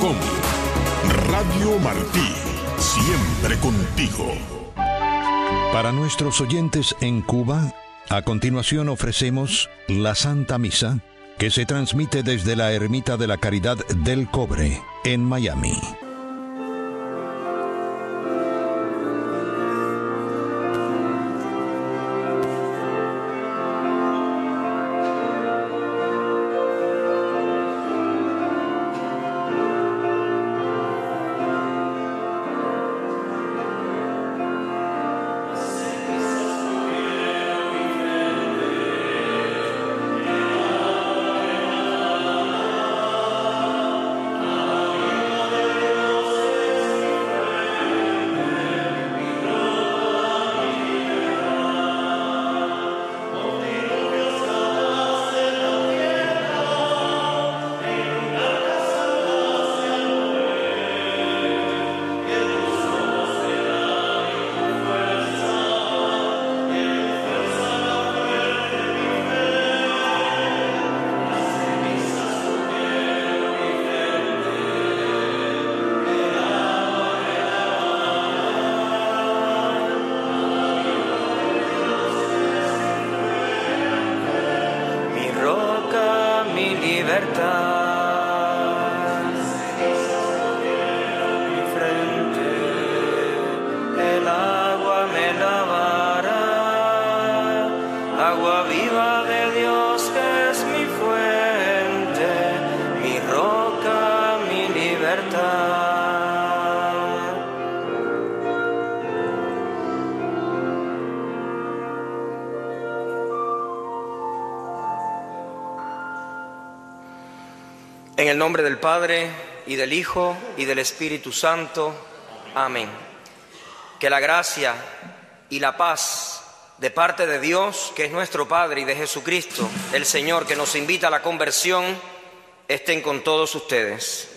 Radio Martí, siempre contigo. Para nuestros oyentes en Cuba, a continuación ofrecemos la Santa Misa, que se transmite desde la Ermita de la Caridad del Cobre, en Miami. En el nombre del Padre, y del Hijo, y del Espíritu Santo. Amén. Que la gracia y la paz de parte de Dios, que es nuestro Padre, y de Jesucristo, el Señor, que nos invita a la conversión, estén con todos ustedes.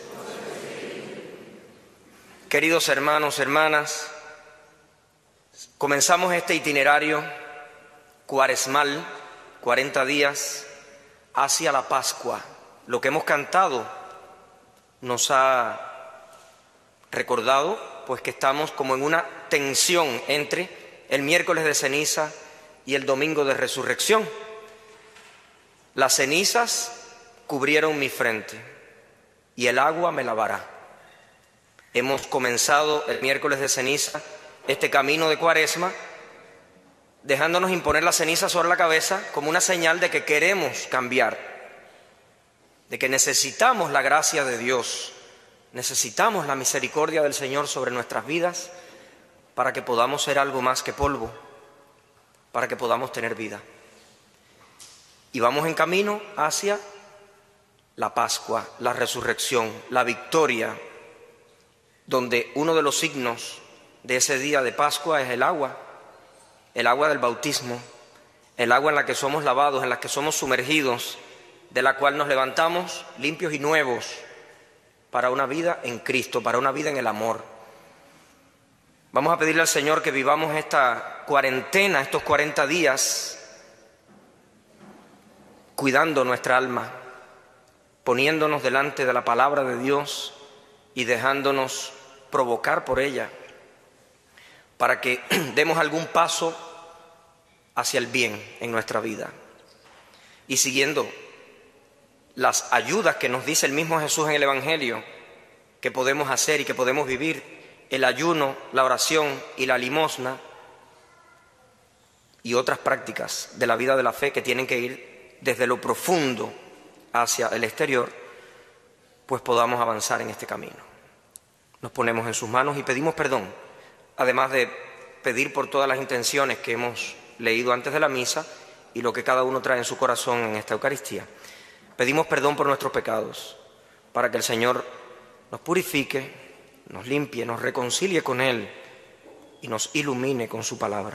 Queridos hermanos, hermanas, comenzamos este itinerario cuaresmal, 40 días, hacia la Pascua. Lo que hemos cantado nos ha recordado pues que estamos como en una tensión entre el miércoles de ceniza y el domingo de resurrección. Las cenizas cubrieron mi frente y el agua me lavará. Hemos comenzado el miércoles de ceniza este camino de Cuaresma, dejándonos imponer la ceniza sobre la cabeza como una señal de que queremos cambiar, de que necesitamos la gracia de Dios, necesitamos la misericordia del Señor sobre nuestras vidas para que podamos ser algo más que polvo, para que podamos tener vida. Y vamos en camino hacia la Pascua, la resurrección, la victoria, donde uno de los signos de ese día de Pascua es el agua del bautismo, el agua en la que somos lavados, en la que somos sumergidos, de la cual nos levantamos limpios y nuevos para una vida en Cristo, para una vida en el amor. Vamos a pedirle al Señor que vivamos esta cuarentena, estos 40 días, cuidando nuestra alma, poniéndonos delante de la palabra de Dios y dejándonos provocar por ella, para que demos algún paso hacia el bien en nuestra vida. Y siguiendo las ayudas que nos dice el mismo Jesús en el Evangelio, que podemos hacer y que podemos vivir, el ayuno, la oración y la limosna, y otras prácticas de la vida de la fe que tienen que ir desde lo profundo hacia el exterior, pues podamos avanzar en este camino. Nos ponemos en sus manos y pedimos perdón, además de pedir por todas las intenciones que hemos leído antes de la misa y lo que cada uno trae en su corazón en esta Eucaristía. Pedimos perdón por nuestros pecados, para que el Señor nos purifique, nos limpie, nos reconcilie con Él y nos ilumine con su palabra.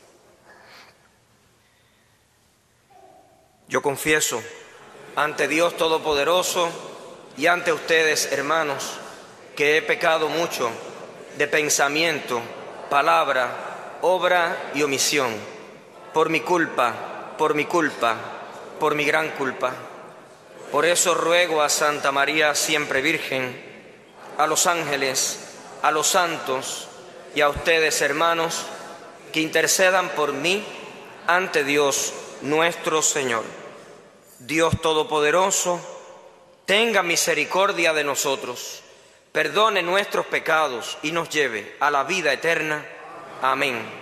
Yo confieso ante Dios Todopoderoso y ante ustedes, hermanos, que he pecado mucho de pensamiento, palabra, obra y omisión, por mi culpa, por mi gran culpa. Por eso ruego a Santa María, siempre Virgen, a los ángeles, a los santos y a ustedes, hermanos, que intercedan por mí ante Dios nuestro Señor. Dios Todopoderoso, tenga misericordia de nosotros, perdone nuestros pecados y nos lleve a la vida eterna. Amén.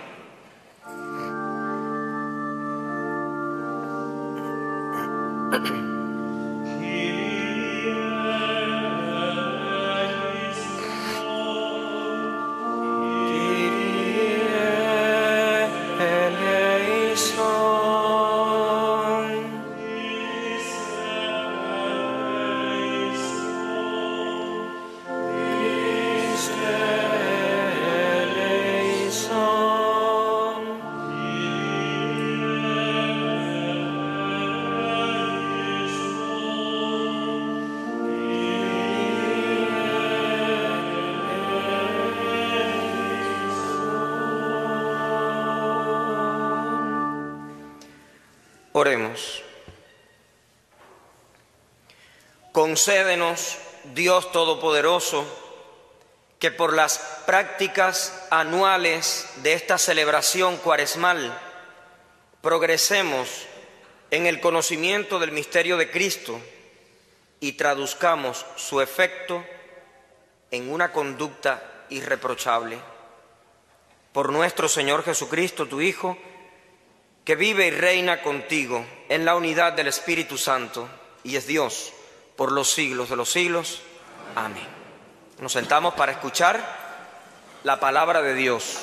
Oremos. Concédenos, Dios Todopoderoso, que por las prácticas anuales de esta celebración cuaresmal progresemos en el conocimiento del misterio de Cristo y traduzcamos su efecto en una conducta irreprochable. Por nuestro Señor Jesucristo, tu Hijo, que vive y reina contigo en la unidad del Espíritu Santo y es Dios por los siglos de los siglos. Amén. Nos sentamos para escuchar la palabra de Dios.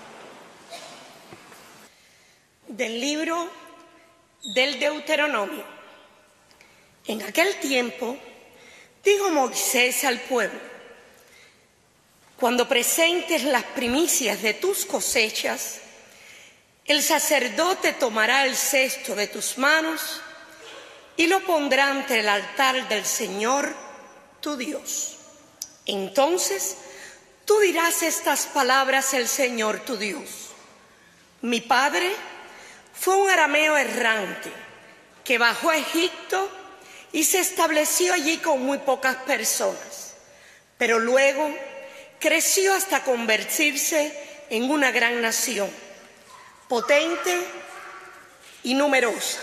Del libro del Deuteronomio. En aquel tiempo dijo Moisés al pueblo: cuando presentes las primicias de tus cosechas, el sacerdote tomará el cesto de tus manos y lo pondrá ante el altar del Señor tu Dios. Entonces tú dirás estas palabras al Señor tu Dios: mi padre fue un arameo errante que bajó a Egipto y se estableció allí con muy pocas personas, pero luego creció hasta convertirse en una gran nación, potente y numerosa.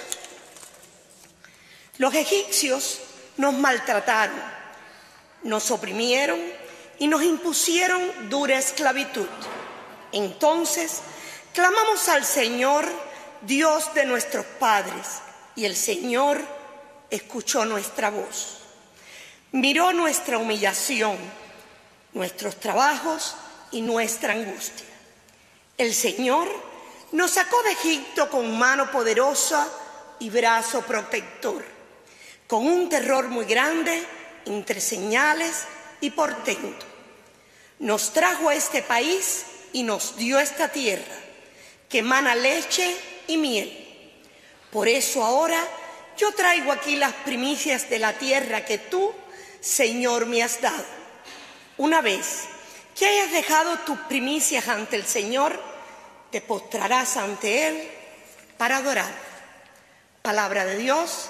Los egipcios nos maltrataron, nos oprimieron y nos impusieron dura esclavitud. Entonces clamamos al Señor, Dios de nuestros padres, y el Señor escuchó nuestra voz. Miró nuestra humillación, nuestros trabajos y nuestra angustia. El Señor nos sacó de Egipto con mano poderosa y brazo protector, con un terror muy grande, entre señales y portento. Nos trajo a este país y nos dio esta tierra, que emana leche y miel. Por eso ahora yo traigo aquí las primicias de la tierra que tú, Señor, me has dado. Una vez que hayas dejado tus primicias ante el Señor, te postrarás ante Él para adorar. Palabra de Dios.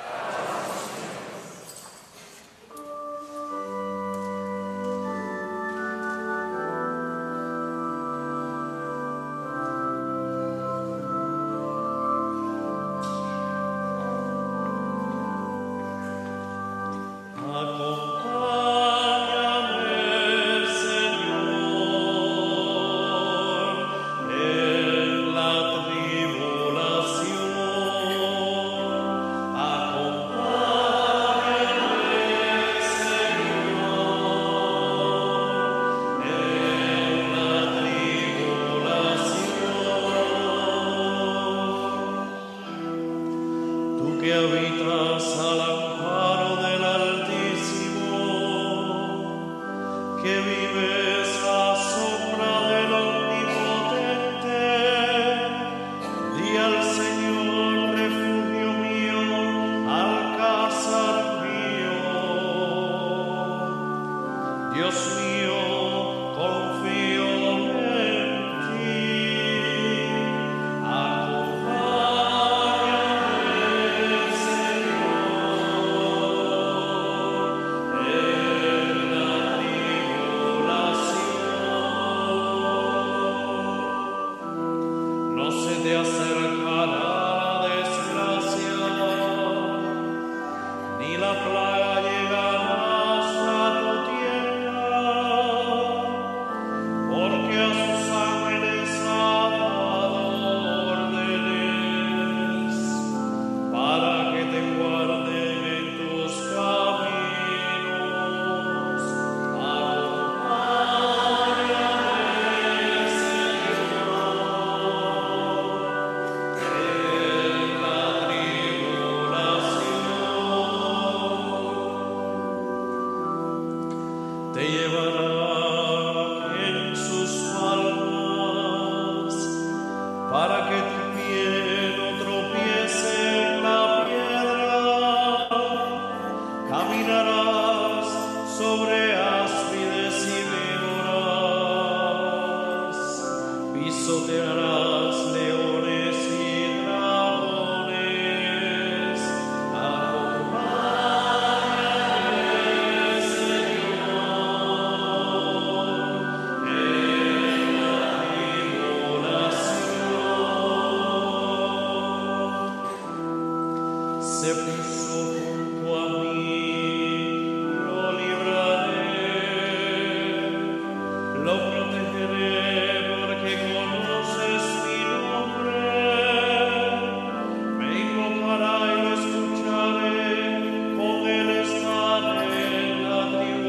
Que habitas al amparo del Altísimo, que vives a sombra del Omnipotente, di al Señor, refugio mío, alcázar mío. Dios mío, confío en ti. Señor, en la te llevará en sus palmas, para que tu pie no tropiece en la piedra. Caminarás sobre áspides y víboras, pisotearás leones y dragones. Acompáñame, Señor, en la tribulación. Se puso junto a mí, lo libraré, lo protegeré, porque conoces mi nombre. Me invocará y lo escucharé, con él estaré en la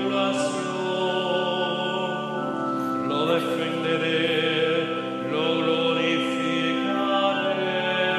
tribulación. Lo defenderé, lo glorificaré.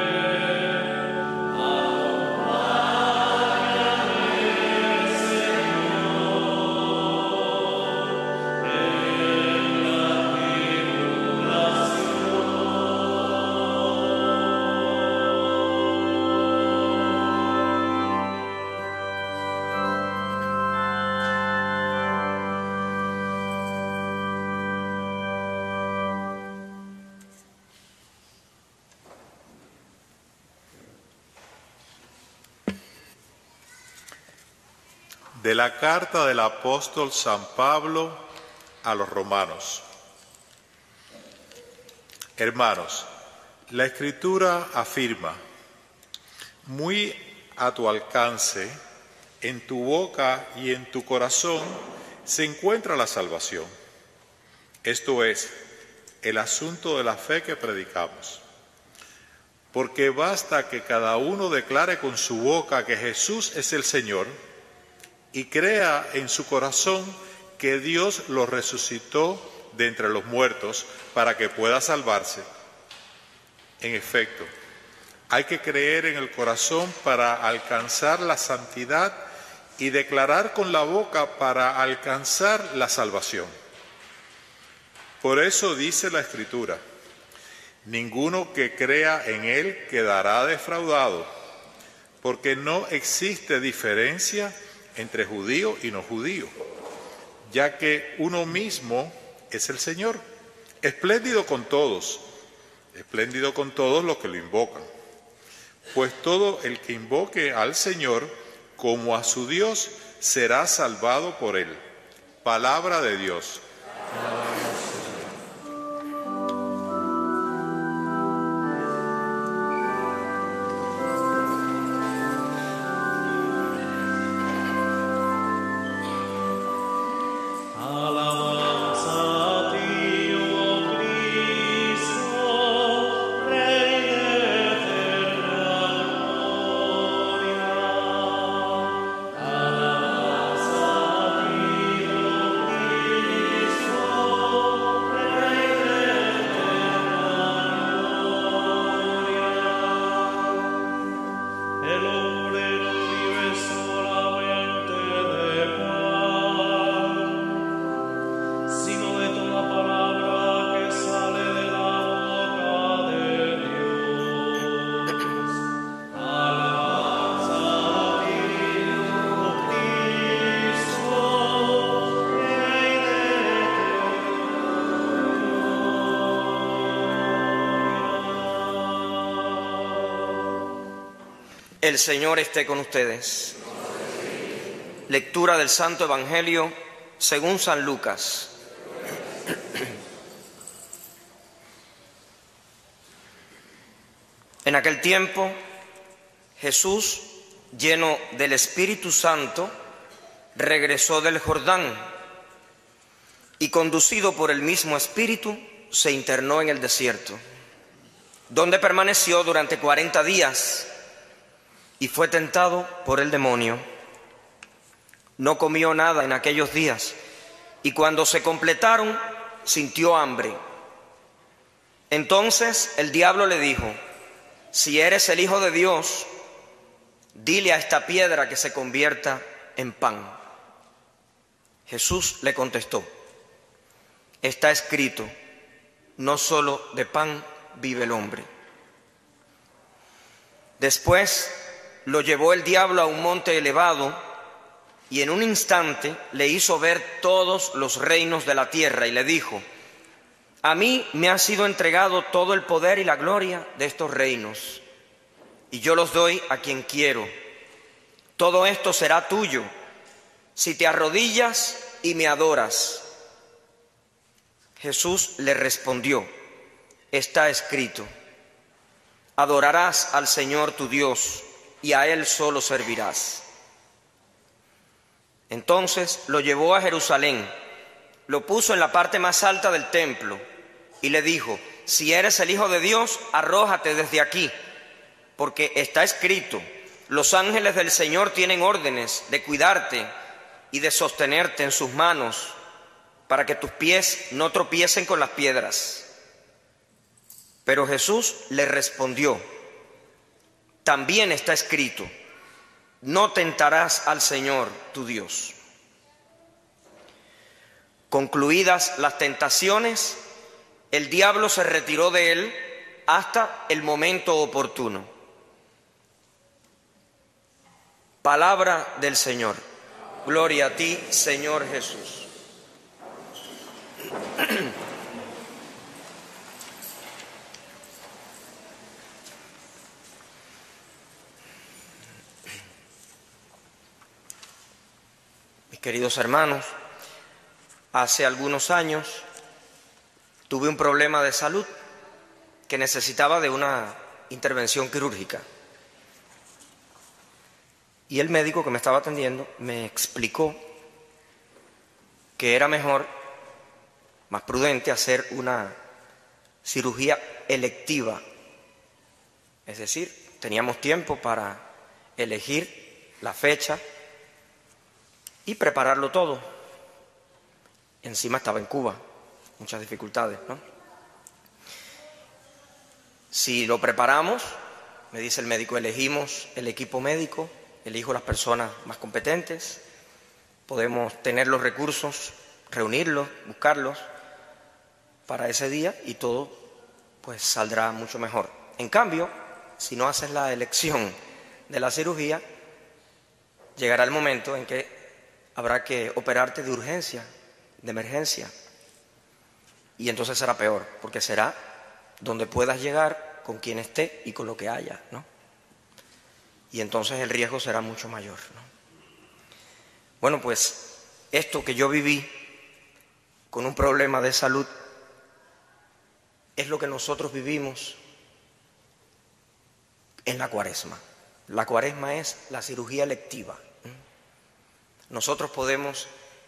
De la carta del apóstol San Pablo a los romanos. Hermanos, la Escritura afirma: muy a tu alcance, en tu boca y en tu corazón se encuentra la salvación. Esto es, el asunto de la fe que predicamos. Porque basta que cada uno declare con su boca que Jesús es el Señor y crea en su corazón que Dios lo resucitó de entre los muertos para que pueda salvarse. En efecto, hay que creer en el corazón para alcanzar la santidad y declarar con la boca para alcanzar la salvación. Por eso dice la Escritura: ninguno que crea en Él quedará defraudado, porque no existe diferencia entre judío y no judío, ya que uno mismo es el Señor, espléndido con todos los que lo invocan. Pues todo el que invoque al Señor como a su Dios será salvado por Él. Palabra de Dios. El Señor esté con ustedes. Lectura del Santo Evangelio según San Lucas. En aquel tiempo, Jesús, lleno del Espíritu Santo, regresó del Jordán y, conducido por el mismo Espíritu, se internó en el desierto, donde permaneció durante 40 días y fue tentado por el demonio. No comió nada en aquellos días y cuando se completaron sintió hambre. Entonces el diablo le dijo: si eres el Hijo de Dios, dile a esta piedra que se convierta en pan. Jesús le contestó: está escrito, no solo de pan vive el hombre. Después lo llevó el diablo a un monte elevado y en un instante le hizo ver todos los reinos de la tierra y le dijo: a mí me ha sido entregado todo el poder y la gloria de estos reinos, y yo los doy a quien quiero. Todo esto será tuyo si te arrodillas y me adoras. Jesús le respondió: está escrito, adorarás al Señor tu Dios y a Él solo servirás. Entonces lo llevó a Jerusalén, lo puso en la parte más alta del templo y le dijo: si eres el Hijo de Dios, arrójate desde aquí, porque está escrito, los ángeles del Señor tienen órdenes de cuidarte y de sostenerte en sus manos, para que tus pies no tropiecen con las piedras. Pero Jesús le respondió: también está escrito, no tentarás al Señor tu Dios. Concluidas las tentaciones, el diablo se retiró de él hasta el momento oportuno. Palabra del Señor. Gloria a ti, Señor Jesús. Mis queridos hermanos, hace algunos años tuve un problema de salud que necesitaba de una intervención quirúrgica. Y el médico que me estaba atendiendo me explicó que era mejor, más prudente, hacer una cirugía electiva. Es decir, teníamos tiempo para elegir la fecha y prepararlo todo. Encima estaba en Cuba, muchas dificultades, ¿no? Si lo preparamos, me dice el médico, elegimos el equipo médico, elijo las personas más competentes, podemos tener los recursos, reunirlos, buscarlos para ese día y todo pues saldrá mucho mejor. En cambio, si no haces la elección de la cirugía, llegará el momento en que habrá que operarte de urgencia, de emergencia, y entonces será peor, porque será donde puedas llegar, con quien esté y con lo que haya, ¿no? Y entonces el riesgo será mucho mayor, ¿no? Bueno, pues esto que yo viví con un problema de salud es lo que nosotros vivimos en la Cuaresma. La Cuaresma es la cirugía electiva. Nosotros podemos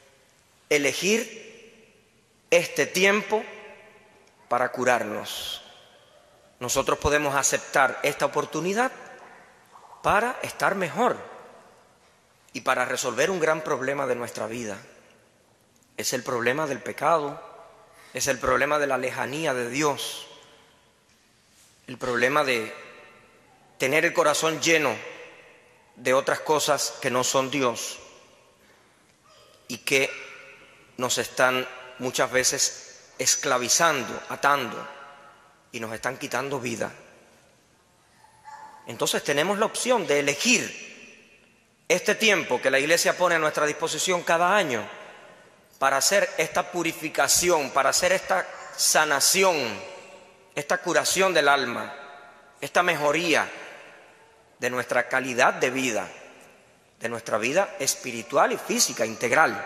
elegir este tiempo para curarnos. Nosotros podemos aceptar esta oportunidad para estar mejor y para resolver un gran problema de nuestra vida. Es el problema del pecado, es el problema de la lejanía de Dios, el problema de tener el corazón lleno de otras cosas que no son Dios y que nos están muchas veces esclavizando, atando y nos están quitando vida. Entonces tenemos la opción de elegir este tiempo que la Iglesia pone a nuestra disposición cada año para hacer esta purificación, para hacer esta sanación, esta curación del alma, esta mejoría de nuestra calidad de vida, de nuestra vida espiritual y física integral.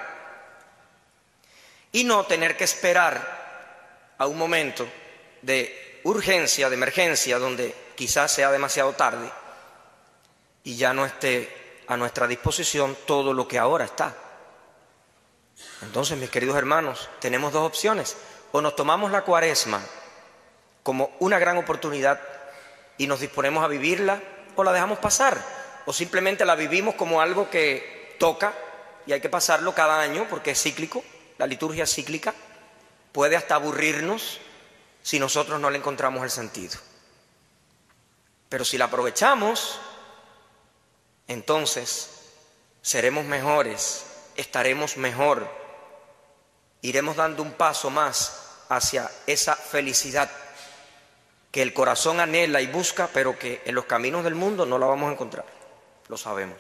Y no tener que esperar a un momento de urgencia, de emergencia, donde quizás sea demasiado tarde y ya no esté a nuestra disposición todo lo que ahora está. Entonces, mis queridos hermanos, tenemos dos opciones: o nos tomamos la Cuaresma como una gran oportunidad y nos disponemos a vivirla, o la dejamos pasar, o simplemente la vivimos como algo que toca y hay que pasarlo cada año porque es cíclico. La liturgia es cíclica, puede hasta aburrirnos si nosotros no le encontramos el sentido. Pero si la aprovechamos, entonces seremos mejores, estaremos mejor, iremos dando un paso más hacia esa felicidad que el corazón anhela y busca, pero que en los caminos del mundo no la vamos a encontrar, lo sabemos.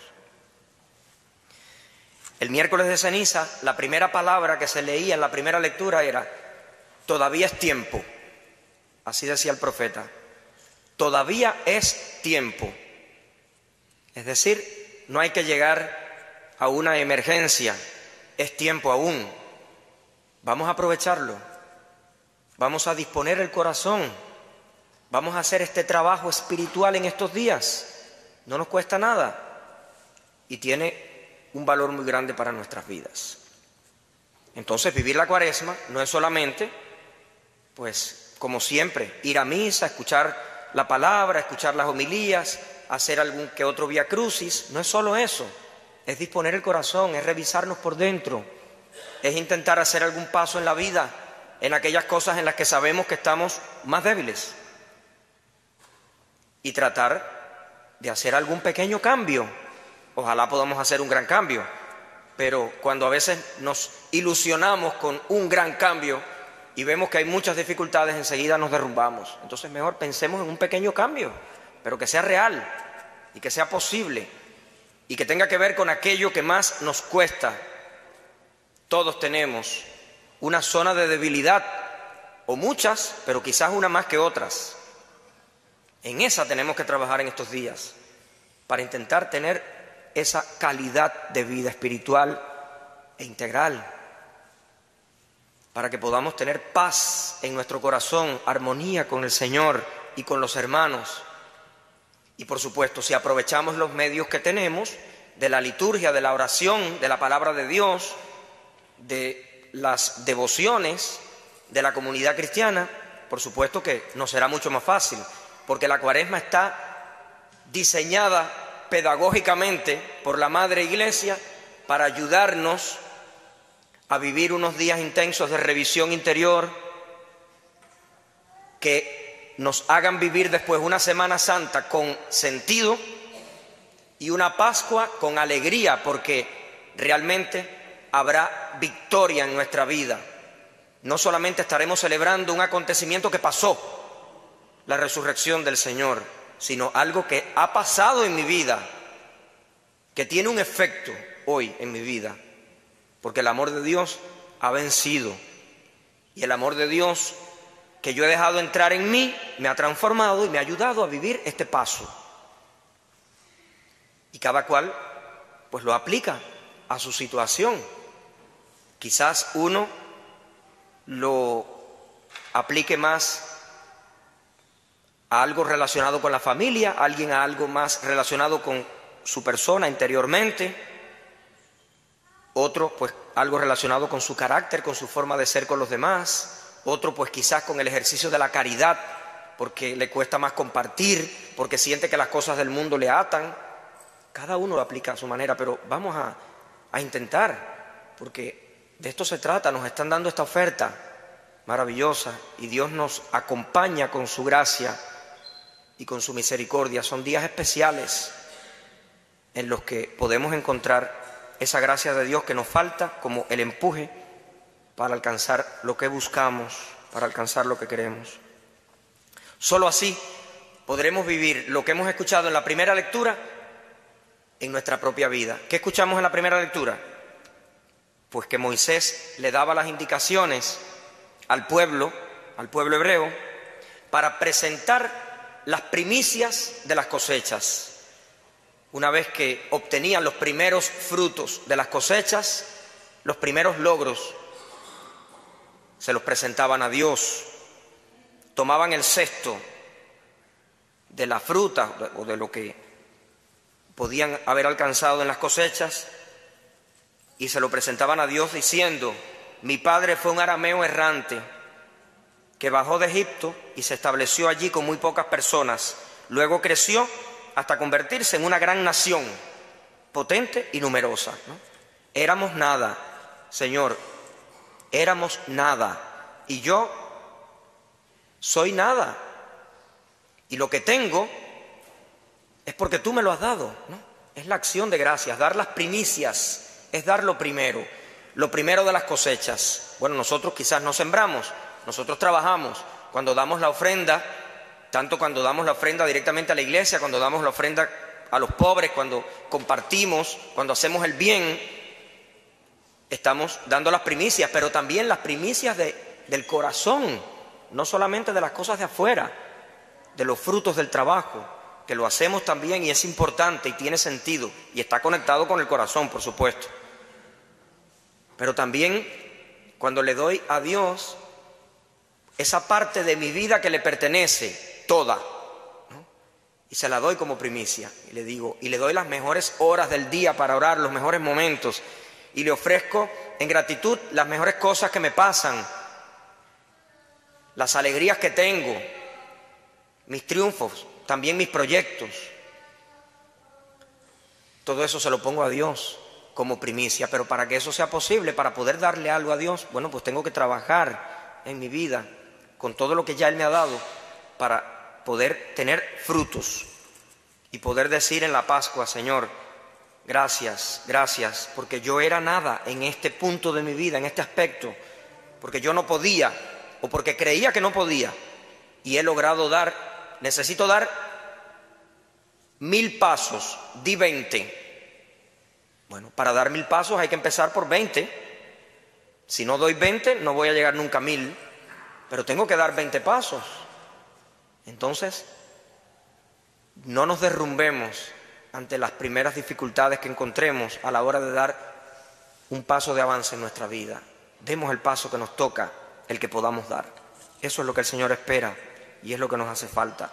El miércoles de ceniza, la primera palabra que se leía en la primera lectura era: todavía es tiempo. Así decía el profeta, todavía es tiempo. Es decir, no hay que llegar a una emergencia, es tiempo aún. Vamos a aprovecharlo, vamos a disponer el corazón, vamos a hacer este trabajo espiritual en estos días. No nos cuesta nada y tiene un valor muy grande para nuestras vidas. Entonces, vivir la Cuaresma no es solamente, pues, como siempre, ir a misa, escuchar la palabra, escuchar las homilías, hacer algún que otro vía crucis. No es solo eso, es disponer el corazón, es revisarnos por dentro, es intentar hacer algún paso en la vida, en aquellas cosas en las que sabemos que estamos más débiles, y tratar de hacer algún pequeño cambio. Ojalá podamos hacer un gran cambio, pero cuando a veces nos ilusionamos con un gran cambio y vemos que hay muchas dificultades, enseguida nos derrumbamos. Entonces mejor pensemos en un pequeño cambio, pero que sea real y que sea posible y que tenga que ver con aquello que más nos cuesta. Todos tenemos una zona de debilidad, o muchas, pero quizás una más que otras. En esa tenemos que trabajar en estos días para intentar tener esa calidad de vida espiritual e integral, para que podamos tener paz en nuestro corazón, armonía con el Señor y con los hermanos. Y por supuesto, si aprovechamos los medios que tenemos, de la liturgia, de la oración, de la palabra de Dios, de las devociones, de la comunidad cristiana, por supuesto que nos será mucho más fácil, porque la Cuaresma está diseñada pedagógicamente por la Madre Iglesia para ayudarnos a vivir unos días intensos de revisión interior que nos hagan vivir después una Semana Santa con sentido y una Pascua con alegría, porque realmente habrá victoria en nuestra vida. No solamente estaremos celebrando un acontecimiento que pasó, la resurrección del Señor, sino algo que ha pasado en mi vida, que tiene un efecto hoy en mi vida, porque el amor de Dios ha vencido, y el amor de Dios que yo he dejado entrar en mí me ha transformado y me ha ayudado a vivir este paso. Y cada cual pues lo aplica a su situación. Quizás uno lo aplique más a algo relacionado con la familia, alguien a algo más relacionado con su persona interiormente, otro pues algo relacionado con su carácter, con su forma de ser con los demás, otro pues quizás con el ejercicio de la caridad, porque le cuesta más compartir, porque siente que las cosas del mundo le atan. Cada uno lo aplica a su manera, pero vamos a intentar, porque de esto se trata. Nos están dando esta oferta maravillosa y Dios nos acompaña con su gracia y con su misericordia. Son días especiales en los que podemos encontrar esa gracia de Dios que nos falta como el empuje para alcanzar lo que buscamos, para alcanzar lo que queremos. Solo así podremos vivir lo que hemos escuchado en la primera lectura en nuestra propia vida. ¿Qué escuchamos en la primera lectura? Pues que Moisés le daba las indicaciones al pueblo hebreo, para presentar las primicias de las cosechas. Una vez que obtenían los primeros frutos de las cosechas, los primeros logros, se los presentaban a Dios. Tomaban el cesto de la fruta o de lo que podían haber alcanzado en las cosechas y se lo presentaban a Dios diciendo: mi padre fue un arameo errante que bajó de Egipto y se estableció allí con muy pocas personas. Luego creció hasta convertirse en una gran nación, potente y numerosa, ¿no? Éramos nada, Señor, éramos nada, y yo soy nada, y lo que tengo es porque tú me lo has dado, ¿no? Es la acción de gracias, dar las primicias, es dar lo primero. Lo primero de las cosechas. Bueno, nosotros quizás no sembramos, nosotros trabajamos. Cuando damos la ofrenda, tanto cuando damos la ofrenda directamente a la iglesia, cuando damos la ofrenda a los pobres, cuando compartimos, cuando hacemos el bien, estamos dando las primicias, pero también las primicias del corazón, no solamente de las cosas de afuera, de los frutos del trabajo, que lo hacemos también y es importante y tiene sentido y está conectado con el corazón, por supuesto. Pero también cuando le doy a Dios esa parte de mi vida que le pertenece, toda, ¿no? Y se la doy como primicia, y le digo, y le doy las mejores horas del día para orar, los mejores momentos, y le ofrezco en gratitud las mejores cosas que me pasan, las alegrías que tengo, mis triunfos, también mis proyectos. Todo eso se lo pongo a Dios como primicia, pero para que eso sea posible, para poder darle algo a Dios, bueno, pues tengo que trabajar en mi vida con todo lo que ya Él me ha dado para poder tener frutos y poder decir en la Pascua, Señor, gracias, gracias, porque yo era nada en este punto de mi vida, en este aspecto, porque yo no podía o porque creía que no podía y he logrado dar, necesito dar 1000 pasos, di 20. Bueno, para dar 1000 pasos hay que empezar por 20. Si no doy 20 no voy a llegar nunca a 1000, pero tengo que dar 20 pasos. Entonces, no nos derrumbemos ante las primeras dificultades que encontremos a la hora de dar un paso de avance en nuestra vida. Demos el paso que nos toca, el que podamos dar. Eso es lo que el Señor espera y es lo que nos hace falta.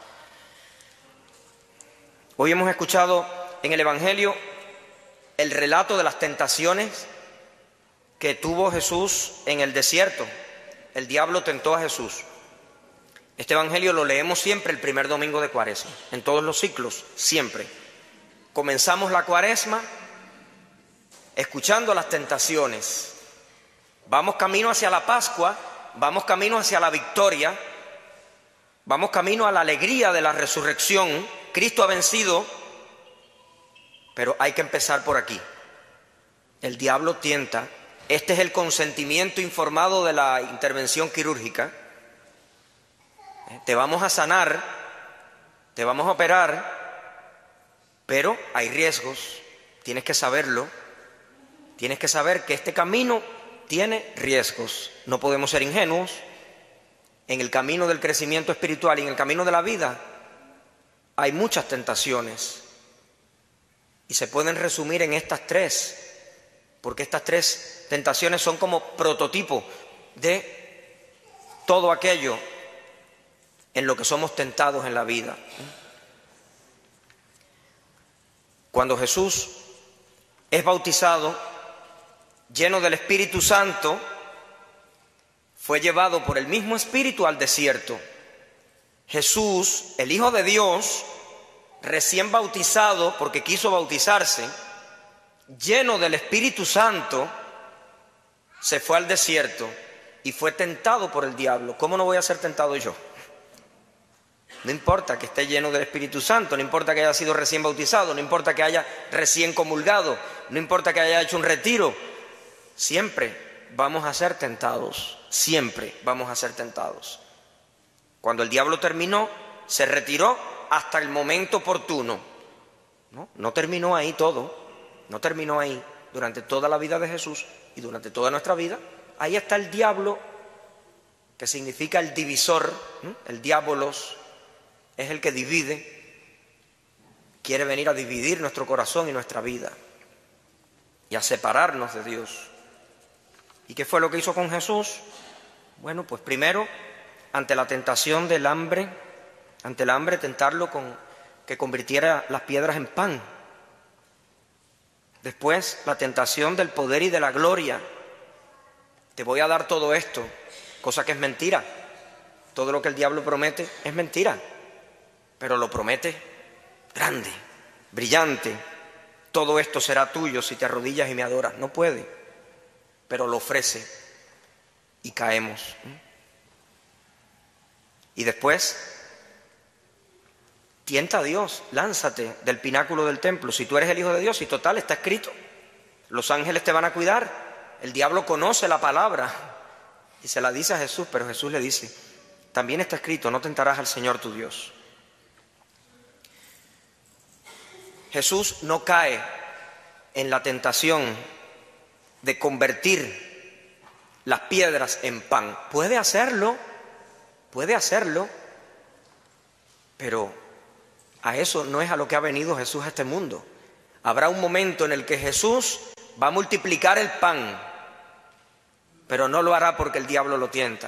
Hoy hemos escuchado en el Evangelio el relato de las tentaciones que tuvo Jesús en el desierto. El diablo tentó a Jesús. Este Evangelio lo leemos siempre el primer domingo de Cuaresma, en todos los ciclos, siempre. Comenzamos la Cuaresma escuchando las tentaciones. Vamos camino hacia la Pascua, vamos camino hacia la victoria, vamos camino a la alegría de la resurrección. Cristo ha vencido, pero hay que empezar por aquí. El diablo tienta. Este es el consentimiento informado de la intervención quirúrgica. Te vamos a sanar, te vamos a operar, pero hay riesgos, tienes que saberlo, tienes que saber que este camino tiene riesgos. No podemos ser ingenuos. En el camino del crecimiento espiritual y en el camino de la vida hay muchas tentaciones y se pueden resumir en estas tres, porque estas tres tentaciones son como prototipo de todo aquello en lo que somos tentados en la vida. Cuando Jesús es bautizado, lleno del Espíritu Santo, fue llevado por el mismo Espíritu al desierto. Jesús, el Hijo de Dios, recién bautizado porque quiso bautizarse, lleno del Espíritu Santo, se fue al desierto y fue tentado por el diablo. ¿Cómo no voy a ser tentado yo? No importa que esté lleno del Espíritu Santo, no importa que haya sido recién bautizado, no importa que haya recién comulgado, no importa que haya hecho un retiro, siempre vamos a ser tentados, siempre vamos a ser tentados. Cuando el diablo terminó, se retiró hasta el momento oportuno. No terminó ahí todo, no terminó ahí. Durante toda la vida de Jesús y durante toda nuestra vida, ahí está el diablo, que significa el divisor, el diabolos, es el que divide, quiere venir a dividir nuestro corazón y nuestra vida y a separarnos de Dios. ¿Y qué fue lo que hizo con Jesús? Bueno, pues primero, ante la tentación del hambre, ante el hambre, tentarlo con que convirtiera las piedras en pan. Después, la tentación del poder y de la gloria. Te voy a dar todo esto, cosa que es mentira. Todo lo que el diablo promete es mentira, pero lo promete grande, brillante. Todo esto será tuyo si te arrodillas y me adoras. No puede, pero lo ofrece y caemos. Y después, tienta a Dios, lánzate del pináculo del templo. Si tú eres el Hijo de Dios, y total, está escrito, los ángeles te van a cuidar, El diablo conoce la palabra y se la dice a Jesús, pero Jesús le dice, también está escrito, no tentarás al Señor tu Dios. Jesús no cae en la tentación de convertir las piedras en pan. Puede hacerlo, pero a eso no es a lo que ha venido Jesús a este mundo. Habrá un momento en el que Jesús va a multiplicar el pan, pero no lo hará porque el diablo lo tienta.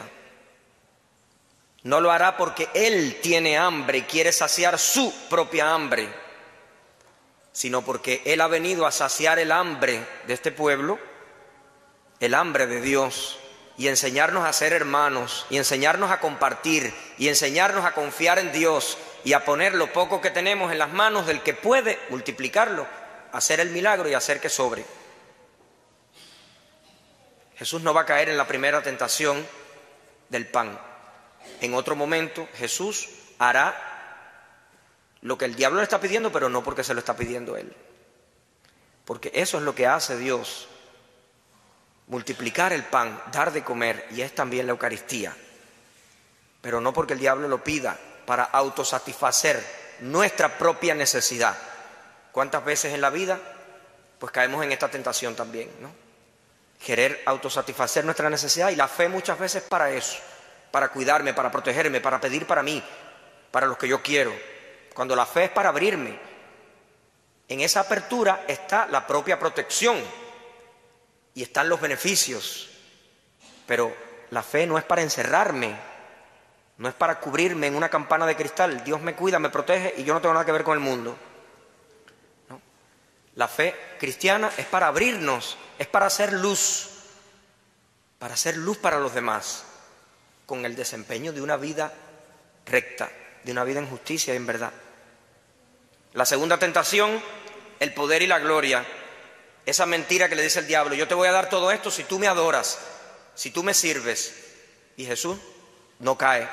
No lo hará porque Él tiene hambre y quiere saciar su propia hambre, sino porque Él ha venido a saciar el hambre de este pueblo, el hambre de Dios, y enseñarnos a ser hermanos, y enseñarnos a compartir, y enseñarnos a confiar en Dios, y a poner lo poco que tenemos en las manos del que puede multiplicarlo, hacer el milagro y hacer que sobre. Jesús no va a caer en la primera tentación del pan. En otro momento Jesús hará lo que el diablo le está pidiendo, pero no porque se lo está pidiendo Él. Porque eso es lo que hace Dios. Multiplicar el pan, dar de comer, y es también la Eucaristía. Pero no porque el diablo lo pida para autosatisfacer nuestra propia necesidad. ¿Cuántas veces en la vida pues caemos en esta tentación también, ¿no? Querer autosatisfacer nuestra necesidad, y la fe muchas veces para eso, para cuidarme, para protegerme, para pedir para mí, para los que yo quiero. Cuando la fe es para abrirme, en esa apertura está la propia protección y están los beneficios. Pero la fe no es para encerrarme, no es para cubrirme en una campana de cristal. Dios me cuida, me protege y yo no tengo nada que ver con el mundo. ¿No? La fe cristiana es para abrirnos, es para hacer luz para los demás, con el desempeño de una vida recta, de una vida en justicia y en verdad. La segunda tentación, el poder y la gloria. Esa mentira que le dice el diablo, yo te voy a dar todo esto si tú me adoras, si tú me sirves. Y Jesús no cae.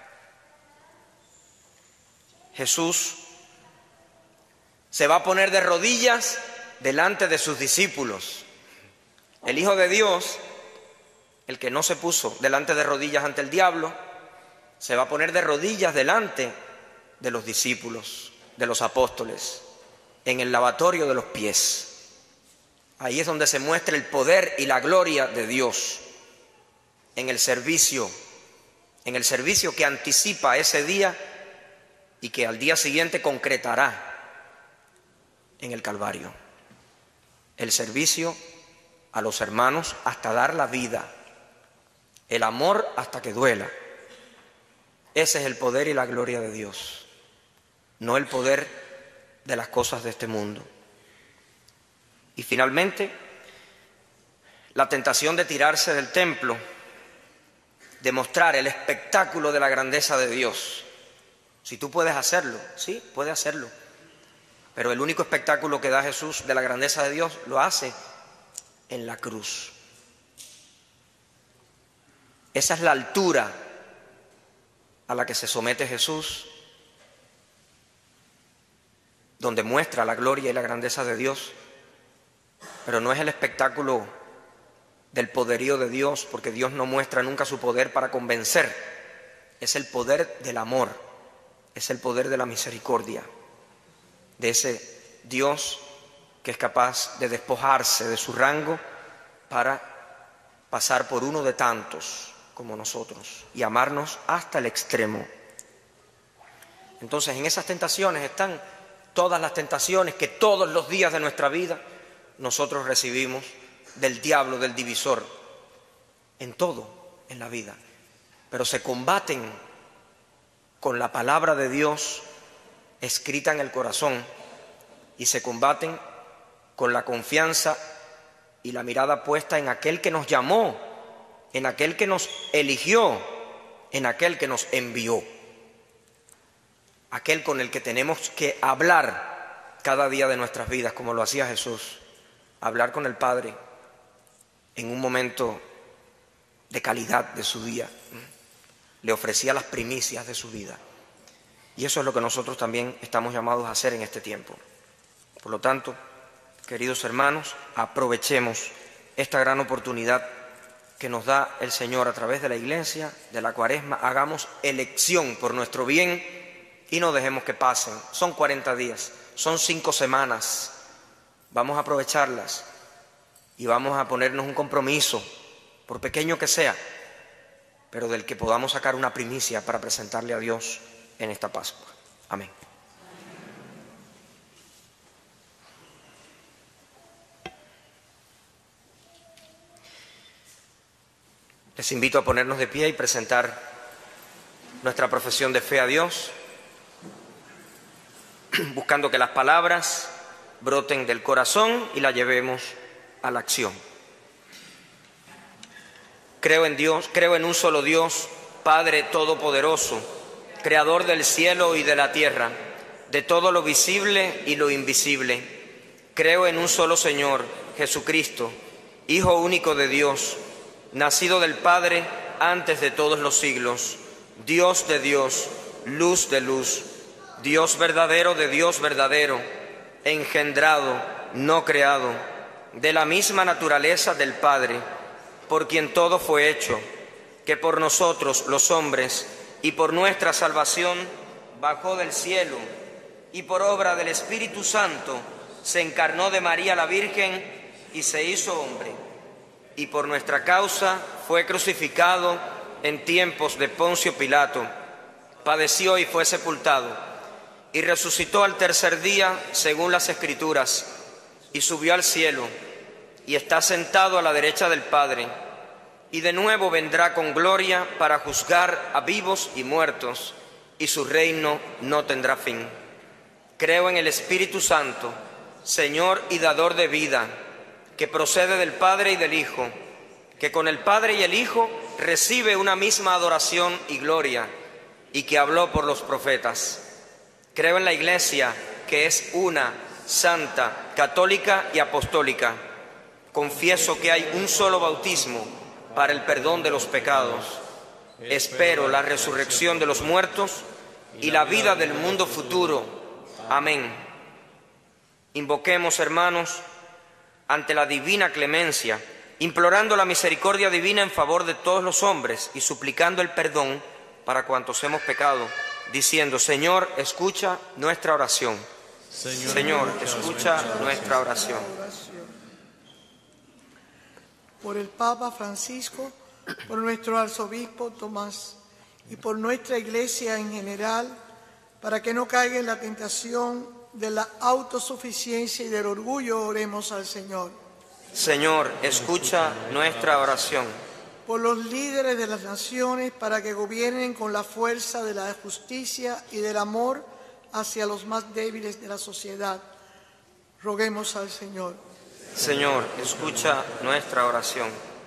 Jesús se va a poner de rodillas delante de sus discípulos. El Hijo de Dios, el que no se puso delante de rodillas ante el diablo, se va a poner de rodillas delante de los discípulos, de los apóstoles, en el lavatorio de los pies. Ahí es donde se muestra el poder y la gloria de Dios, en el servicio que anticipa ese día y que al día siguiente concretará en el Calvario. El servicio a los hermanos hasta dar la vida, el amor hasta que duela. Ese es el poder y la gloria de Dios, no el poder de las cosas de este mundo. Y finalmente, la tentación de tirarse del templo, de mostrar el espectáculo de la grandeza de Dios. Si tú puedes hacerlo, sí, puedes hacerlo. Pero el único espectáculo que da Jesús de la grandeza de Dios lo hace en la cruz. Esa es la altura a la que se somete Jesús, donde muestra la gloria y la grandeza de Dios. Pero no es el espectáculo del poderío de Dios, porque Dios no muestra nunca su poder para convencer. Es el poder del amor, es el poder de la misericordia, de ese Dios que es capaz de despojarse de su rango para pasar por uno de tantos como nosotros y amarnos hasta el extremo. Entonces, en esas tentaciones están todas las tentaciones que todos los días de nuestra vida nosotros recibimos del diablo, del divisor, en todo, en la vida. Pero se combaten con la palabra de Dios escrita en el corazón, y se combaten con la confianza y la mirada puesta en aquel que nos llamó, en aquel que nos eligió, en aquel que nos envió, aquel con el que tenemos que hablar cada día de nuestras vidas, como lo hacía Jesús, hablar con el Padre en un momento de calidad de su día. Le ofrecía las primicias de su vida. Y eso es lo que nosotros también estamos llamados a hacer en este tiempo. Por lo tanto, queridos hermanos, aprovechemos esta gran oportunidad que nos da el Señor a través de la Iglesia, de la Cuaresma. Hagamos elección por nuestro bien y no dejemos que pasen. Son 40 días, son 5 semanas. Vamos a aprovecharlas y vamos a ponernos un compromiso, por pequeño que sea, pero del que podamos sacar una primicia para presentarle a Dios en esta Pascua. Amén. Les invito a ponernos de pie y presentar nuestra profesión de fe a Dios, buscando que las palabras broten del corazón y las llevemos a la acción. Creo en Dios, creo en un solo Dios, Padre Todopoderoso, Creador del cielo y de la tierra, de todo lo visible y lo invisible. Creo en un solo Señor, Jesucristo, Hijo único de Dios, nacido del Padre antes de todos los siglos, Dios de Dios, luz de luz, Dios verdadero de Dios verdadero, engendrado, no creado, de la misma naturaleza del Padre, por quien todo fue hecho, que por nosotros los hombres y por nuestra salvación bajó del cielo y por obra del Espíritu Santo se encarnó de María la Virgen y se hizo hombre. Y por nuestra causa fue crucificado en tiempos de Poncio Pilato, padeció y fue sepultado, y resucitó al tercer día según las Escrituras, y subió al cielo, y está sentado a la derecha del Padre, y de nuevo vendrá con gloria para juzgar a vivos y muertos, y su reino no tendrá fin. Creo en el Espíritu Santo, Señor y dador de vida, que procede del Padre y del Hijo, que con el Padre y el Hijo recibe una misma adoración y gloria, y que habló por los profetas. Creo en la Iglesia, que es una, santa, católica y apostólica. Confieso que hay un solo bautismo para el perdón de los pecados. Espero la resurrección de los muertos y la vida del mundo futuro. Amén. Invoquemos, hermanos, ante la divina clemencia, implorando la misericordia divina en favor de todos los hombres y suplicando el perdón para cuantos hemos pecado, diciendo: Señor, escucha nuestra oración. Señor, escucha nuestra oración. Por el Papa Francisco, por nuestro arzobispo Tomás y por nuestra Iglesia en general, para que no caiga en la tentación de la autosuficiencia y del orgullo, oremos al Señor. Señor, escucha nuestra oración. Por los líderes de las naciones, para que gobiernen con la fuerza de la justicia y del amor hacia los más débiles de la sociedad, roguemos al Señor. Señor, escucha nuestra oración.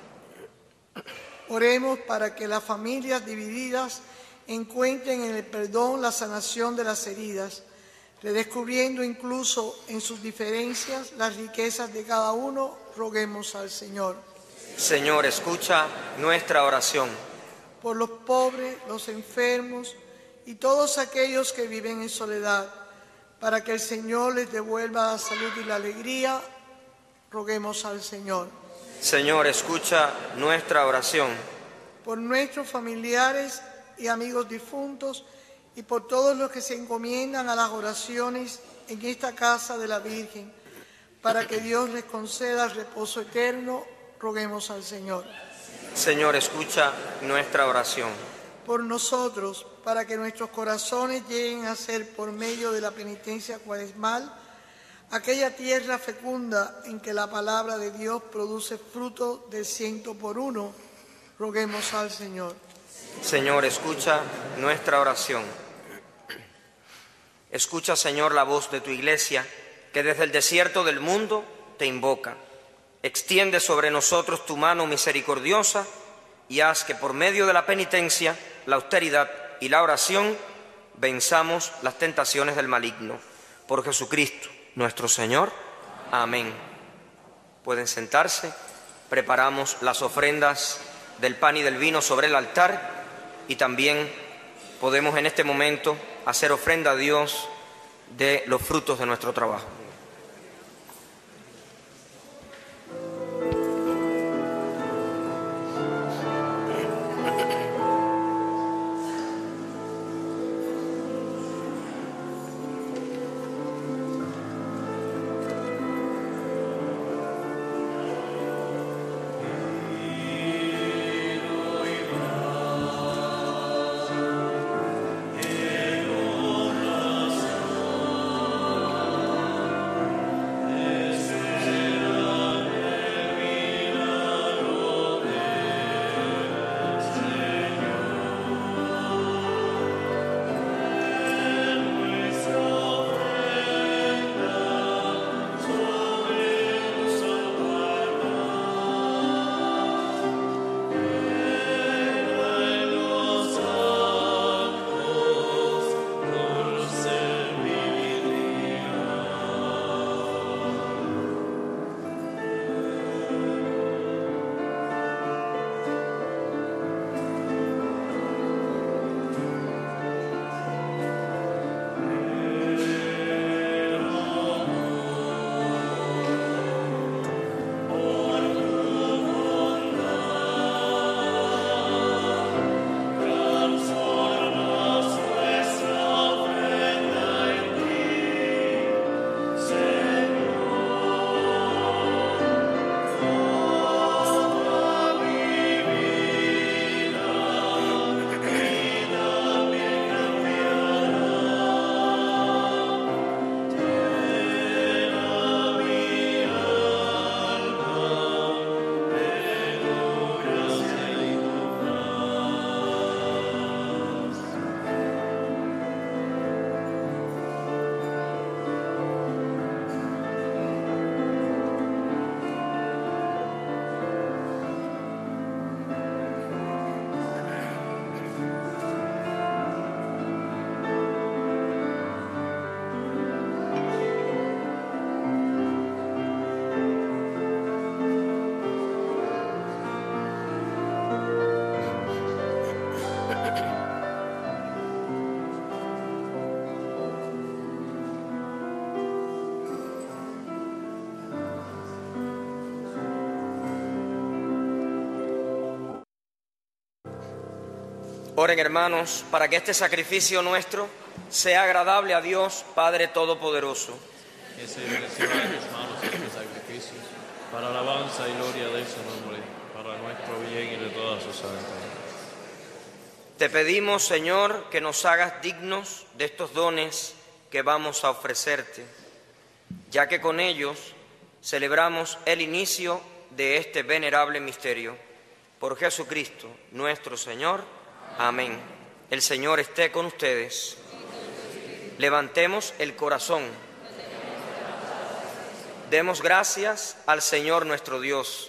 Oremos para que las familias divididas encuentren en el perdón la sanación de las heridas, redescubriendo incluso en sus diferencias las riquezas de cada uno, roguemos al Señor. Señor, escucha nuestra oración. Por los pobres, los enfermos y todos aquellos que viven en soledad, para que el Señor les devuelva la salud y la alegría, roguemos al Señor. Señor, escucha nuestra oración. Por nuestros familiares y amigos difuntos, y por todos los que se encomiendan a las oraciones en esta casa de la Virgen, para que Dios les conceda reposo eterno, roguemos al Señor. Señor, escucha nuestra oración. Por nosotros, para que nuestros corazones lleguen a ser, por medio de la penitencia cuaresmal, aquella tierra fecunda en que la palabra de Dios produce fruto del 100%, roguemos al Señor. Señor, escucha nuestra oración. Escucha, Señor, la voz de tu Iglesia, que desde el desierto del mundo te invoca. Extiende sobre nosotros tu mano misericordiosa y haz que por medio de la penitencia, la austeridad y la oración venzamos las tentaciones del maligno. Por Jesucristo, nuestro Señor. Amén. Pueden sentarse. Preparamos las ofrendas del pan y del vino sobre el altar y también podemos en este momento hacer ofrenda a Dios de los frutos de nuestro trabajo. Oren, hermanos, para que este sacrificio nuestro sea agradable a Dios, Padre Todopoderoso. Que se reciba de tus manos este sacrificio, para alabanza y gloria de su nombre, para nuestro bien y de toda su santa. Te pedimos, Señor, que nos hagas dignos de estos dones que vamos a ofrecerte, ya que con ellos celebramos el inicio de este venerable misterio. Por Jesucristo, nuestro Señor. Amén. El Señor esté con ustedes. Levantemos el corazón. Demos gracias al Señor nuestro Dios.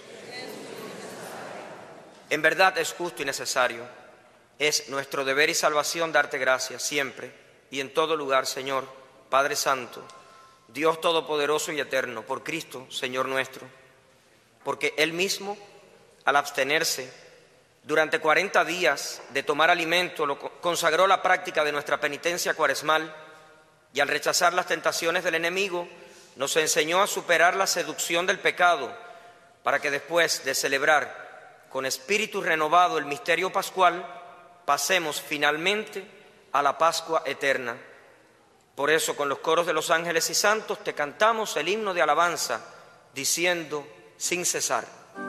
En verdad es justo y necesario. Es nuestro deber y salvación darte gracias siempre y en todo lugar, Señor, Padre Santo, Dios Todopoderoso y Eterno, por Cristo, Señor nuestro, porque Él mismo, al abstenerse durante 40 días de tomar alimento, consagró la práctica de nuestra penitencia cuaresmal y al rechazar las tentaciones del enemigo, nos enseñó a superar la seducción del pecado para que después de celebrar con espíritu renovado el misterio pascual, pasemos finalmente a la Pascua eterna. Por eso, con los coros de los ángeles y santos, te cantamos el himno de alabanza, diciendo sin cesar.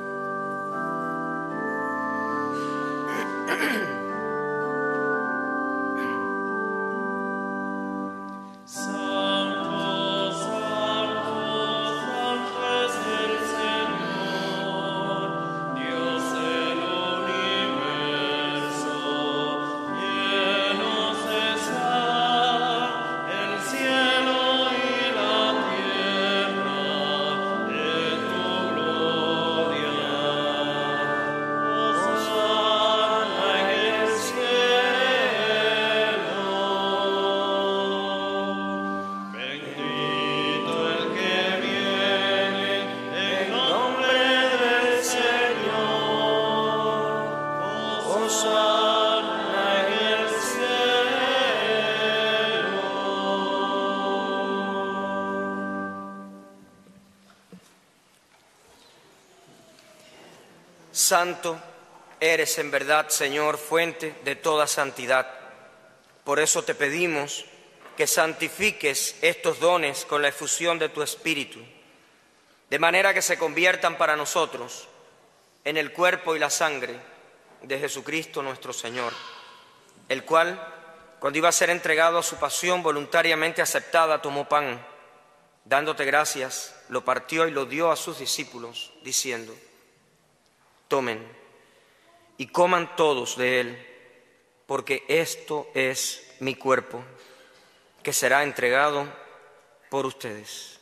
Santo eres en verdad, Señor, fuente de toda santidad. Por eso te pedimos que santifiques estos dones con la efusión de tu Espíritu, de manera que se conviertan para nosotros en el cuerpo y la sangre de Jesucristo nuestro Señor, el cual, cuando iba a ser entregado a su pasión voluntariamente aceptada, tomó pan, dándote gracias, lo partió y lo dio a sus discípulos, diciendo: tomen y coman todos de él, porque esto es mi cuerpo, que será entregado por ustedes.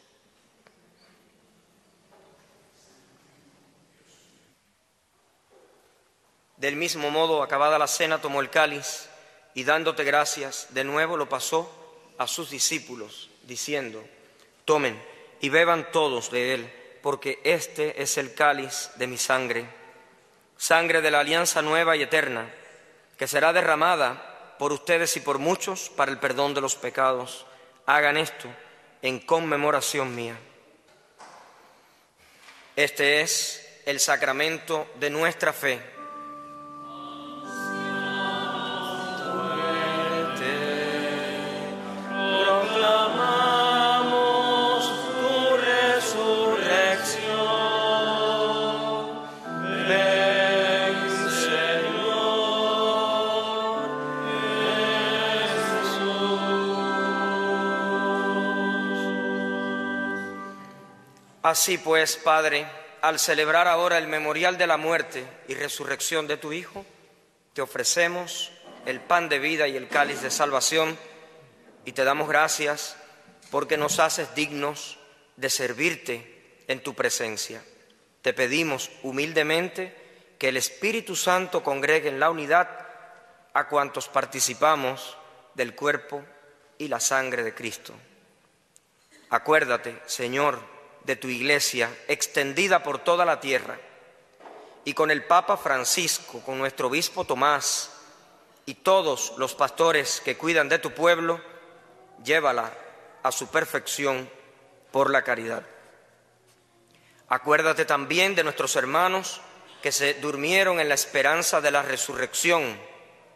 Del mismo modo, acabada la cena, tomó el cáliz y dándote gracias, de nuevo lo pasó a sus discípulos, diciendo: tomen y beban todos de él, porque este es el cáliz de mi sangre, sangre de la alianza nueva y eterna, que será derramada por ustedes y por muchos para el perdón de los pecados. Hagan esto en conmemoración mía. Este es el sacramento de nuestra fe. Así pues, Padre, al celebrar ahora el memorial de la muerte y resurrección de tu Hijo, te ofrecemos el pan de vida y el cáliz de salvación y te damos gracias porque nos haces dignos de servirte en tu presencia. Te pedimos humildemente que el Espíritu Santo congregue en la unidad a cuantos participamos del cuerpo y la sangre de Cristo. Acuérdate, Señor, de tu Iglesia extendida por toda la tierra, y con el Papa Francisco, con nuestro obispo Tomás y todos los pastores que cuidan de tu pueblo, llévala a su perfección por la caridad. Acuérdate también de nuestros hermanos que se durmieron en la esperanza de la resurrección,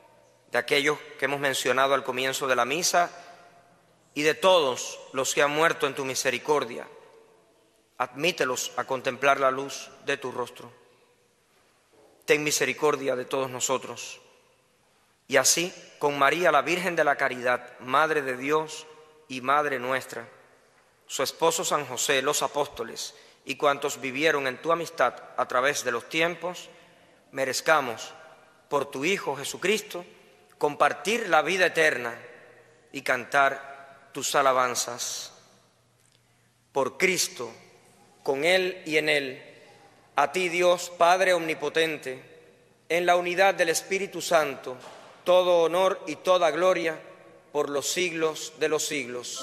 de aquellos que hemos mencionado al comienzo de la misa y de todos los que han muerto en tu misericordia. Admítelos a contemplar la luz de tu rostro. Ten misericordia de todos nosotros. Y así, con María, la Virgen de la Caridad, Madre de Dios y Madre nuestra, su esposo San José, los apóstoles y cuantos vivieron en tu amistad a través de los tiempos, merezcamos, por tu Hijo Jesucristo, compartir la vida eterna y cantar tus alabanzas. Por Cristo, con Él y en Él, a ti Dios Padre Omnipotente, en la unidad del Espíritu Santo, todo honor y toda gloria por los siglos de los siglos.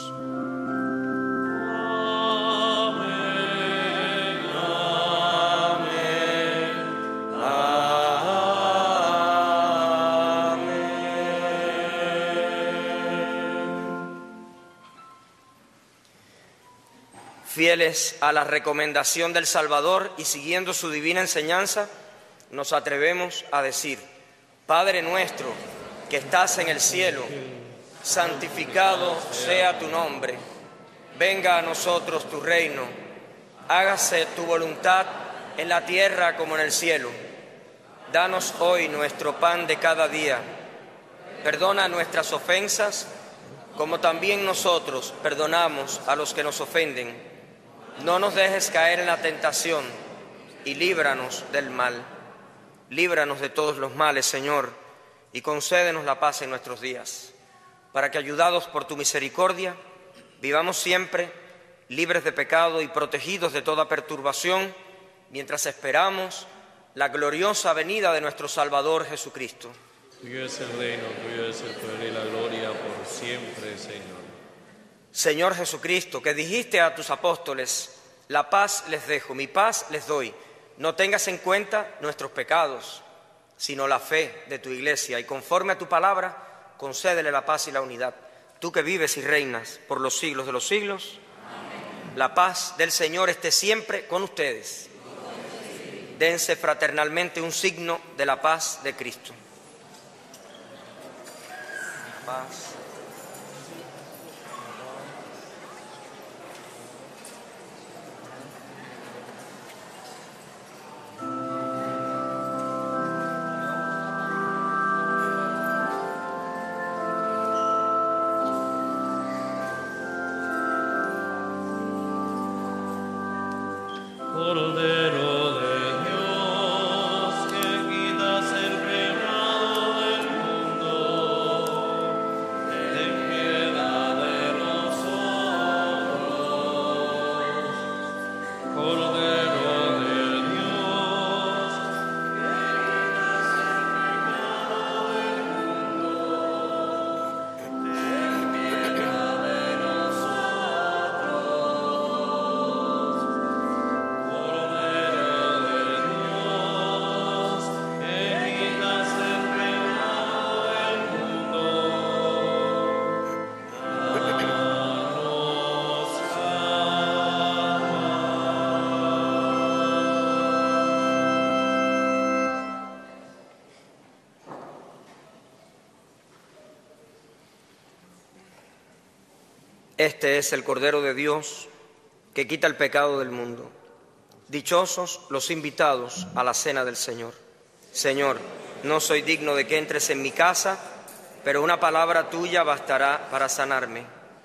Fieles a la recomendación del Salvador y siguiendo su divina enseñanza, nos atrevemos a decir: Padre nuestro que estás en el cielo, santificado sea tu nombre. Venga a nosotros tu reino. Hágase tu voluntad en la tierra como en el cielo. Danos hoy nuestro pan de cada día. Perdona nuestras ofensas, como también nosotros perdonamos a los que nos ofenden. No nos dejes caer en la tentación y líbranos del mal. Líbranos de todos los males, Señor, y concédenos la paz en nuestros días, para que, ayudados por tu misericordia, vivamos siempre libres de pecado y protegidos de toda perturbación, mientras esperamos la gloriosa venida de nuestro Salvador Jesucristo. Tuyo es el reino, tuyo es el poder y la gloria por siempre, Señor. Señor Jesucristo, que dijiste a tus apóstoles: la paz les dejo, mi paz les doy. No tengas en cuenta nuestros pecados, sino la fe de tu Iglesia, y conforme a tu palabra, concédele la paz y la unidad. Tú que vives y reinas por los siglos de los siglos, amén. La paz del Señor esté siempre con ustedes. Dense fraternalmente un signo de la paz de Cristo. Paz. Cordero de Dios, que quitas el pecado del mundo, ten piedad de nosotros. Cordero de Dios, que quitas el pecado del mundo, ten piedad de nosotros. Este es el Cordero de Dios que quita el pecado del mundo. Dichosos los invitados a la cena del Señor. Señor, no soy digno de que entres en mi casa, pero una palabra tuya bastará para sanarme.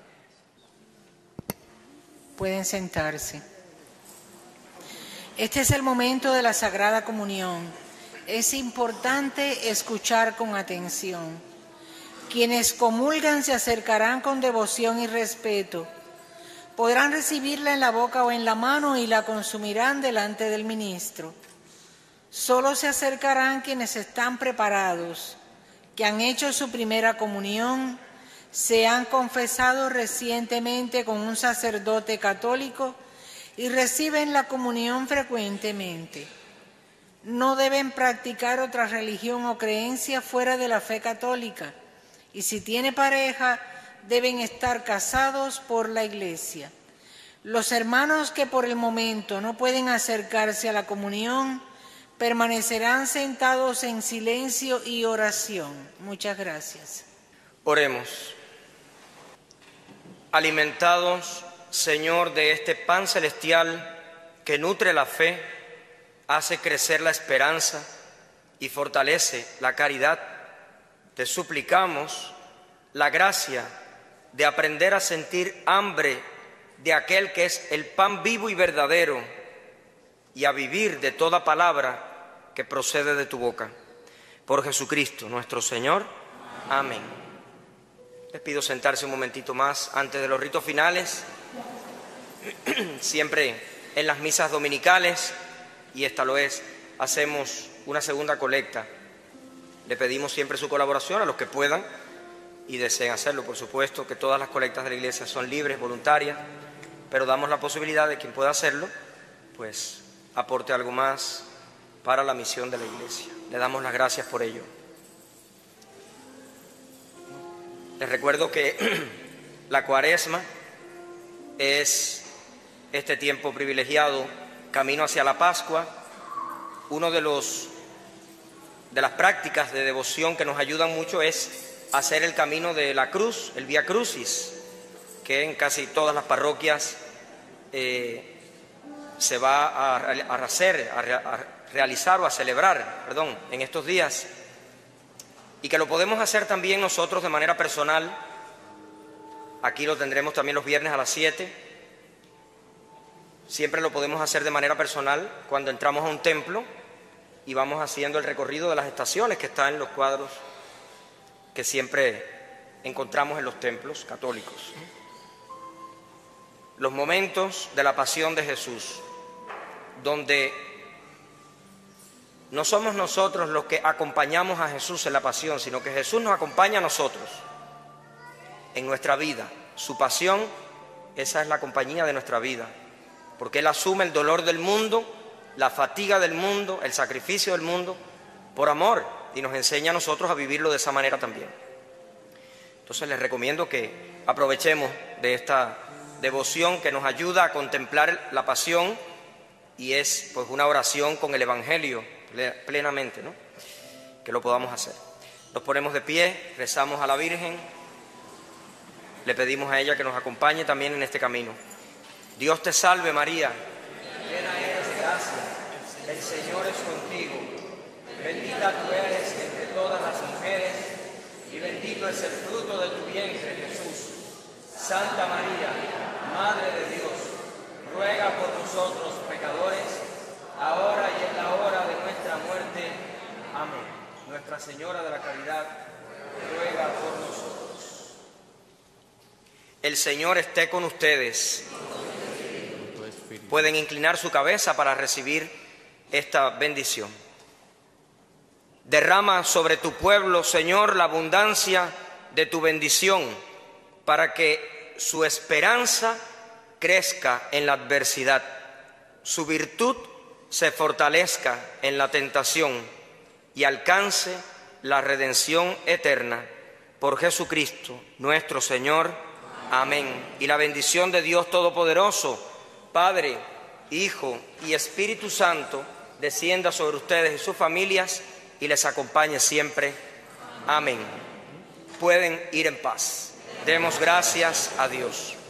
Pueden sentarse. Este es el momento de la Sagrada Comunión. Es importante escuchar con atención. Quienes comulgan se acercarán con devoción y respeto. Podrán recibirla en la boca o en la mano y la consumirán delante del ministro. Solo se acercarán quienes están preparados, que han hecho su primera comunión, se han confesado recientemente con un sacerdote católico y reciben la comunión frecuentemente. No deben practicar otra religión o creencia fuera de la fe católica. Y si tiene pareja, deben estar casados por la Iglesia. Los hermanos que por el momento no pueden acercarse a la comunión permanecerán sentados en silencio y oración. Muchas gracias. Oremos. Alimentados, Señor, de este pan celestial que nutre la fe, hace crecer la esperanza y fortalece la caridad, te suplicamos la gracia de aprender a sentir hambre de aquel que es el pan vivo y verdadero y a vivir de toda palabra que procede de tu boca. Por Jesucristo nuestro Señor. Amén. Les pido sentarse un momentito más antes de los ritos finales. Siempre en las misas dominicales, y esta lo es, hacemos una segunda colecta. Le pedimos siempre su colaboración a los que puedan y deseen hacerlo. Por supuesto que todas las colectas de la Iglesia son libres, voluntarias, pero damos la posibilidad de quien pueda hacerlo, pues aporte algo más para la misión de la Iglesia. Le damos las gracias por ello. Les recuerdo que la Cuaresma es este tiempo privilegiado camino hacia la Pascua, uno de las prácticas de devoción que nos ayudan mucho es hacer el camino de la cruz, el Vía Crucis, que en casi todas las parroquias se va a realizar o a celebrar, en estos días, y que lo podemos hacer también nosotros de manera personal. Aquí lo tendremos también los viernes a las 7. Siempre lo podemos hacer de manera personal cuando entramos a un templo y vamos haciendo el recorrido de las estaciones que están en los cuadros que siempre encontramos en los templos católicos. Los momentos de la pasión de Jesús, donde no somos nosotros los que acompañamos a Jesús en la pasión, sino que Jesús nos acompaña a nosotros en nuestra vida. Su pasión, esa es la compañía de nuestra vida, porque Él asume el dolor del mundo, la fatiga del mundo, el sacrificio del mundo, por amor, y nos enseña a nosotros a vivirlo de esa manera también. Entonces les recomiendo que aprovechemos de esta devoción que nos ayuda a contemplar la pasión, y es pues una oración con el Evangelio plenamente, ¿no? Que lo podamos hacer. Nos ponemos de pie, rezamos a la Virgen, le pedimos a ella que nos acompañe también en este camino. Dios te salve María, llena eres de gracia, el Señor es contigo, bendita tú eres entre todas las mujeres y bendito es el fruto de tu vientre Jesús. Santa María, Madre de Dios, ruega por nosotros pecadores, ahora y en la hora de nuestra muerte. Amén. Nuestra Señora de la Caridad, ruega por nosotros. El Señor esté con ustedes. Pueden inclinar su cabeza para recibir esta bendición. Derrama sobre tu pueblo, Señor, la abundancia de tu bendición, para que su esperanza crezca en la adversidad, su virtud se fortalezca en la tentación y alcance la redención eterna. Por Jesucristo, nuestro Señor. Amén. Y la bendición de Dios Todopoderoso, Padre, Hijo y Espíritu Santo, descienda sobre ustedes y sus familias y les acompañe siempre. Amén. Pueden ir en paz. Demos gracias a Dios.